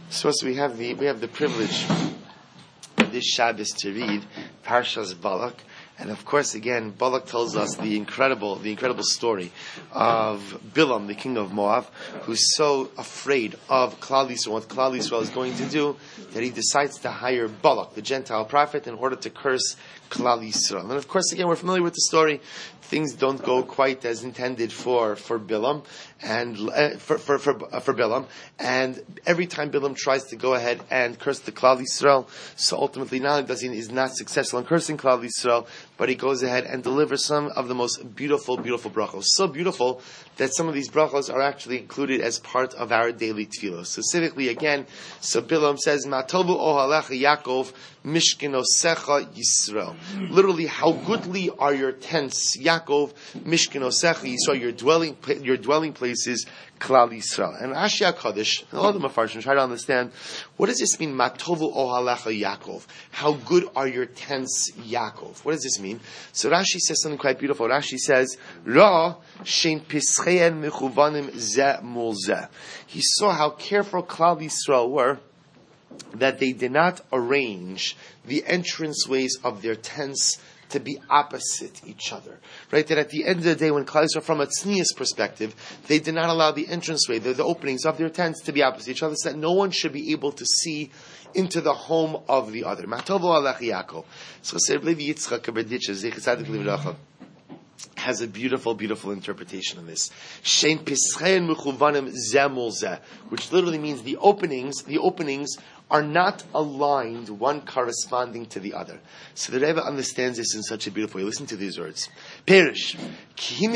So we have the privilege of this Shabbos to read Parshas Balak, and of course, again, Balak tells us the incredible story of Bilam, the king of Moab, who's so afraid of Klal Yisrael, what Klal Yisrael is going to do, that he decides to hire Balak, the Gentile prophet, in order to curse Klal Yisrael. And of course, again, we're familiar with the story. Things don't go quite as intended for Bilam and for Bilam, and every time Bilam tries to go ahead and curse the Klal Yisrael, so ultimately not only is not successful in cursing Klal Yisrael, but he goes ahead and delivers some of the most beautiful brachos. So beautiful that some of these brachos are actually included as part of our daily tefillah. Specifically, again, so Bilam says, "Matovu ohalecha Yaakov, mishkenosecha Yisrael." Literally, how goodly are your tents, Yaakov, mishkenosecha Yisrael, your dwelling places, Klal Yisrael. And Rashi HaKadosh, all the Mefarshim try to understand, what does this mean, Matovu ohalecha Yaakov? How good are your tents, Yaakov? What does this mean? So Rashi says something quite beautiful. Rashi says, Ra shein pischein mechuvanim ze mul ze. He saw how careful Klal Yisrael were, that they did not arrange the entranceways of their tents to be opposite each other. Right? That at the end of the day, when Klal Yisrael, from a tznius perspective, they did not allow the entranceway, the openings of their tents to be opposite each other, so that no one should be able to see into the home of the other. Matovu alech Yaakov. So Levi Yitzchak Berditcher, Zecher Tzadik Livracha, has a beautiful interpretation of this. Shein pischein mechuvanim ze mul ze, which literally means the openings are not aligned, one corresponding to the other. So the Rebbe understands this in such a beautiful way. Listen to these words. Perish. The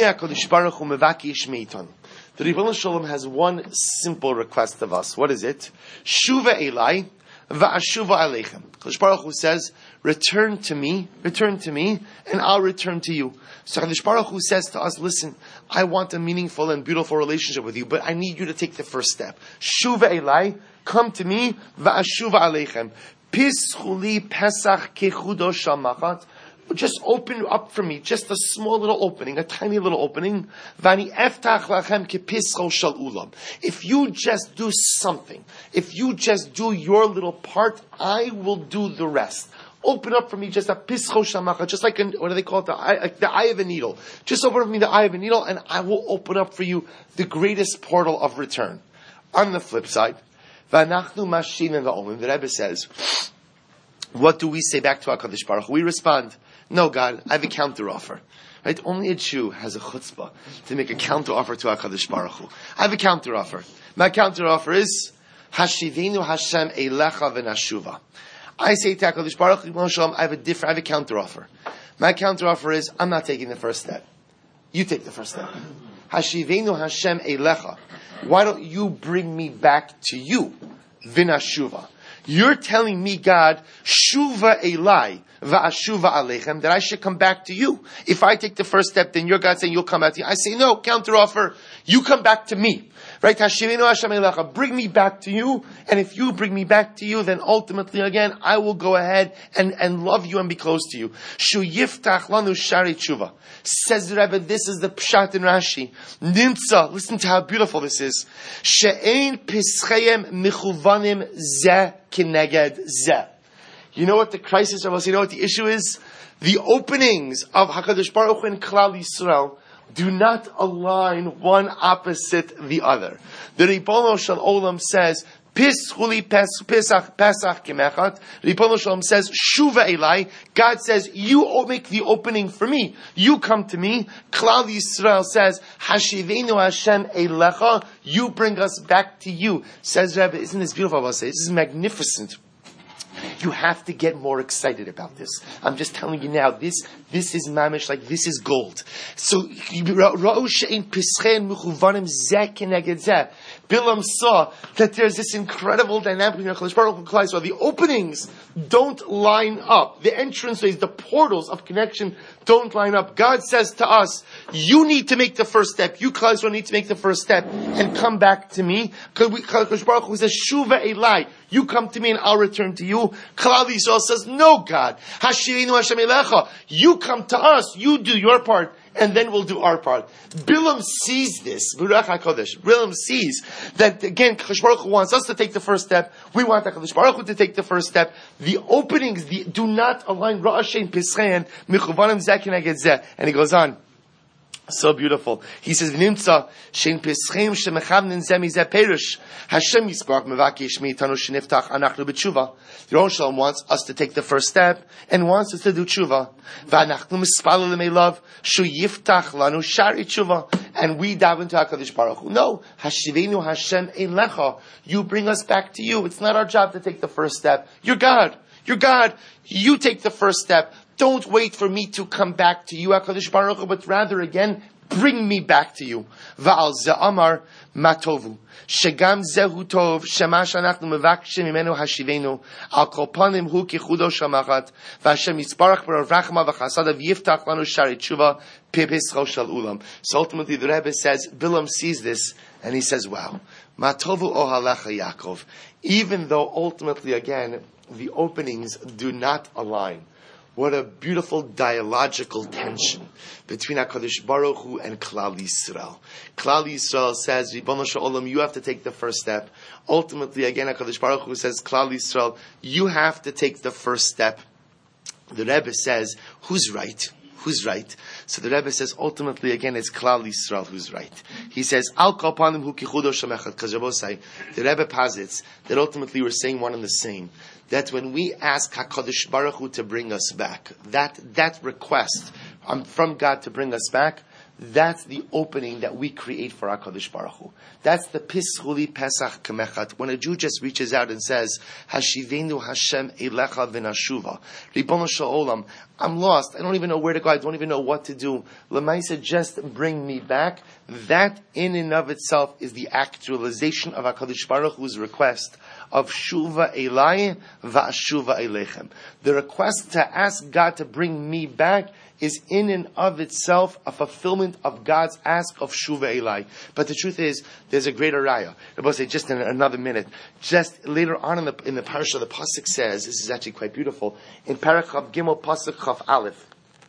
Ribono Shalom has one simple request of us. What is it? Shuva Elai va'ashuva aleichem. Kadosh Baruch Hu says, return to me, and I'll return to you. So Kadosh Baruch Hu says to us, listen, I want a meaningful and beautiful relationship with you, but I need you to take the first step. Shuva Elai, come to me, va'ashuva aleichem. Pischuli pesach kechudo shal machat. Just open up for me, just a small little opening, a tiny little opening. Vani eftach lachem kepischo shal ulam. If you just do something, if you just do your little part, I will do the rest. Open up for me just a pischo shamacha, just like what do they call it? The eye of a needle. Just open up for me the eye of a needle, and I will open up for you the greatest portal of return. On the flip side, v'anachnu mashin and the Rebbe says, what do we say back to HaKadosh Baruch Hu? We respond, no, God, I have a counter offer. Right? Only a Jew has a chutzpah to make a counter offer to HaKadosh Baruch Hu. I have a counter offer. My counter offer is Hashivenu Hashem Eilecha V'Nashuva. I say to HaKadosh Baruch Hu, I have a counter offer. My counter offer is, I'm not taking the first step. You take the first step. Hashivenu Hashem Eilecha. Why don't you bring me back to you? V'Nashuva. You're telling me, God, Shuva Elai va'ashuva aleichem, that I should come back to you. If I take the first step, then you're God saying you'll come back to you. I say no, counter offer. You come back to me. Right? Hashivenu Hashem Eilecha, bring me back to you. And if you bring me back to you, then ultimately again, I will go ahead and love you and be close to you. Shu yiftach lanu shari tshuva. Says the Rebbe, this is the Pshat in Rashi. Nimtza, listen to how beautiful this is. She'ein pischayim michuvanim ze kineged ze. You know what the crisis of us, you know what the issue is? The openings of HaKadosh Baruch Hu and Klal Yisrael do not align one opposite the other. The Ribono Shel Olam says, Pischuli Pesach Kemechat. Ribono Shel Olam says, Shuva Elai. God says, you make the opening for me. You come to me. Klal Yisrael says, Hashivenu Hashem Eilecha. You bring us back to you. Says Rebbe, isn't this beautiful? This is magnificent. You have to get more excited about this. I'm just telling you now, this is mamish, like this is gold. So, Bilam saw that there's this incredible dynamic between HaKadosh Baruch Hu and Klal Yisrael. The openings don't line up. The entranceways, the portals of connection don't line up. God says to us, you need to make the first step. You, Klal Yisrael, need to make the first step and come back to me. HaKadosh Baruch Hu says, Shuva Elai. You come to me and I'll return to you. Klal Yisrael says, no, God. Hashivenu Hashem Eilecha. You come to us. You do your part and then we'll do our part. Bilam sees this. Baruch HaKodesh. Bilam sees that, again, HaKadosh Baruch Hu wants us to take the first step. We want HaKadosh Baruch Hu to take the first step. The openings do not align. Ra'ashem Pischayan, Mechuvanim Zeh Keneged Zeh. And he goes on. So beautiful. He says, "V'nimtza shein pischem shemechavnin zeh mizeh perush Hashem yisparach mevakish meitanu sheniftach anachnu b'tshuva." The Rosh Hashanah wants us to take the first step and wants us to do tshuva. V'anachnu mispalel me'elav shu yiftach lanu shari tshuva, and we dive into Hakadosh Baruch Hu. No, Hashivenu Hashem ein lecha. You bring us back to you. It's not our job to take the first step. You're God. You're God. You take the first step. Don't wait for me to come back to you, HaKadosh Baruch Hu, but rather again, bring me back to you. Va'al ze'amar matovu. Shegam zehu tov, shemash anachnu mevakshim imenu hashivenu, al kol panim hu kichudo shamachat, v'Hashem yisparach b'rav rachma v'chasadav yiftach lanu shari tshuva, pipischo shel ulam. So ultimately the Rebbe says, Bilam sees this, and he says, wow, matovu ohalecha Yaakov. Even though ultimately again, the openings do not align. What a beautiful dialogical tension between HaKadosh Baruch Hu and Klal Yisrael. Klal Yisrael says, Ribono Shel Olam, you have to take the first step. Ultimately, again, HaKadosh Baruch Hu says, Klal Yisrael, you have to take the first step. The Rebbe says, who's right? Who's right? So the Rebbe says, ultimately, again, it's Klal Yisrael who's right. He says, Al kol panim hu kichudo shemechat, because the Rebbe posits that ultimately we're saying one and the same. That when we ask HaKadosh Baruch Hu to bring us back, that request from God to bring us back, that's the opening that we create for HaKadosh Baruch Hu. That's the Pischuli Pesach Kamechat. When a Jew just reaches out and says, Hashivenu Hashem Eilecha V'nashuva, Ribono Shel Olam, I'm lost, I don't even know where to go, I don't even know what to do. L'maisa, just bring me back. That in and of itself is the actualization of HaKadosh Baruch Hu's request of Shuva Elai Va'ashuva Elechem. The request to ask God to bring me back is in and of itself a fulfillment of God's ask of Shuva Elai. But the truth is, there's a greater raya. I will say just in another minute. Just later on in the parasha, the pasuk says, this is actually quite beautiful, in Parachav Gimel Pasuk Chaf Aleph.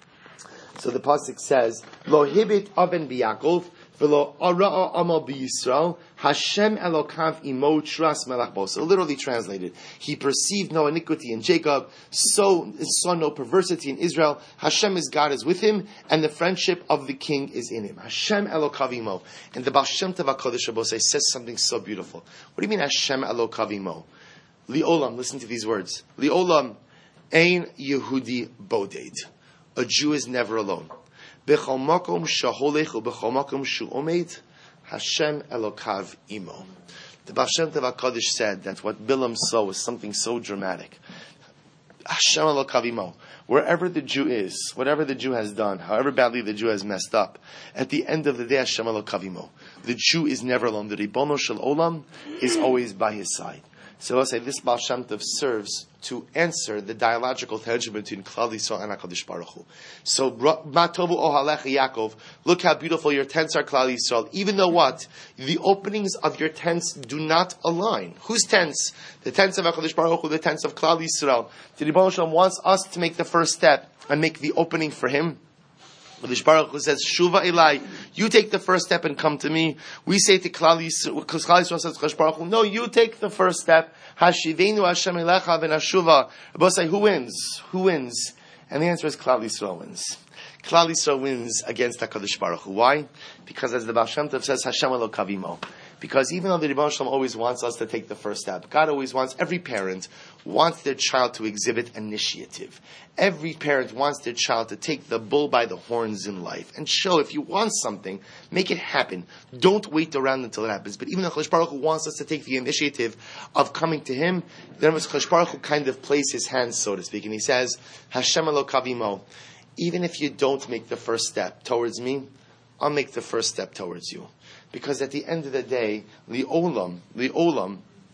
So the pasuk says, Lo hibit aven b'Yakov, v'lo ara'a amal b'Yisrael, Hashem elokav imo tras melach bo. So literally translated, he perceived no iniquity in Jacob, saw no perversity in Israel. Hashem is God is with him, and the friendship of the king is in him. Hashem elokav imo. And the Baal Shem Tov HaKadosh Rabosai says something so beautiful. What do you mean Hashem elokav imo? Li'olam, listen to these words. Li'olam ein Yehudi boded. A Jew is never alone. B'chol makom shaholech u'b'chol makom shu'omed, Hashem elokav imo. The Baal Shem Tov HaKadosh said that what Bilam saw was something so dramatic. Hashem elokav imo. Wherever the Jew is, whatever the Jew has done, however badly the Jew has messed up, at the end of the day, Hashem elokav imo. The Jew is never alone. The Ribono Shel Olam is always by his side. So I'll say this Baal Shem Tov serves to answer the dialogical tension between Klal Yisrael and HaKadosh Baruch Hu. So, Matovu Ohalecha Yaakov, look how beautiful your tents are, Klal Yisrael. Even though what? The openings of your tents do not align. Whose tents? The tents of HaKadosh Baruch Hu, the tents of Klal Yisrael. The Rebbe Shalom wants us to make the first step and make the opening for him. HaKadosh Baruch Hu says, Shuva Elai, you take the first step and come to me. We say to Klal Yisrael, because Klal Yisrael says to HaKadosh Baruch Hu, no, you take the first step. Hashivenu Hashem Elecha V'nashuva. Rabbi say, who wins? Who wins? And the answer is Klal Yisrael wins. Klal Yisrael wins against HaKadosh Baruch Hu. Why? Because as the Baal Shem Tov says, Hashem elokav imo. Because even though the Rebbe Shalom always wants us to take the first step, God always wants, every parent wants their child to exhibit initiative. Every parent wants their child to take the bull by the horns in life and show, if you want something, make it happen. Don't wait around until it happens. But even though Chosh Baruch Hu wants us to take the initiative of coming to him, then Chosh Baruch Hu kind of plays his hands, so to speak, and he says, Hashem elokav imo. Even if you don't make the first step towards me, I'll make the first step towards you. Because at the end of the day, the olam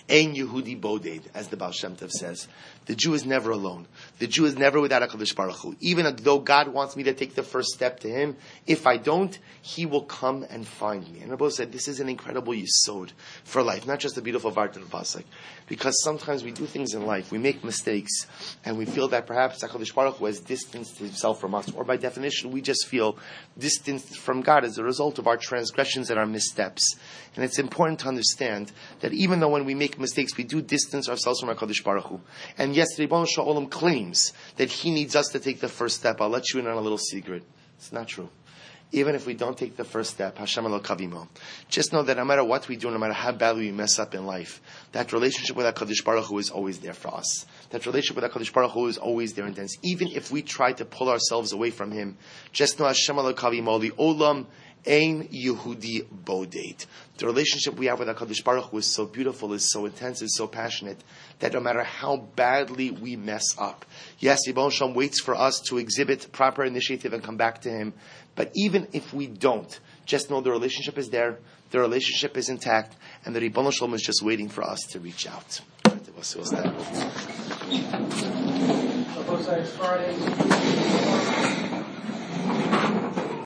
Ein Yehudi Boded, as the Baal Shem Tov says. The Jew is never alone. The Jew is never without HaKadosh Baruch Hu. Even though God wants me to take the first step to Him, if I don't, He will come and find me. And Rabbi said, this is an incredible yesod for life, not just a beautiful Vart of Pasuk. Because sometimes we do things in life, we make mistakes, and we feel that perhaps HaKadosh Baruch Hu has distanced Himself from us, or by definition, we just feel distanced from God as a result of our transgressions and our missteps. And it's important to understand that even though when we make mistakes, we do distance ourselves from HaKadosh Baruch Hu. And yes, Ribono Shel Olam claims that He needs us to take the first step. I'll let you in on a little secret. It's not true. Even if we don't take the first step, Hashem Elokav Imo. Just know that no matter what we do, no matter how badly we mess up in life, that relationship with HaKadosh Baruch Hu is always there for us. That relationship with HaKadosh Baruch Hu is always there and dense. Even if we try to pull ourselves away from Him, just know Hashem Elokav Imo, the Olam Ein Yehudi Boded. The relationship we have with HaKadosh Baruch Hu is so beautiful, is so intense, is so passionate, that no matter how badly we mess up, yes, Ribono Shel Olam waits for us to exhibit proper initiative and come back to Him. But even if we don't, just know the relationship is there, the relationship is intact, and the Ribono Shel Olam is just waiting for us to reach out. Friday.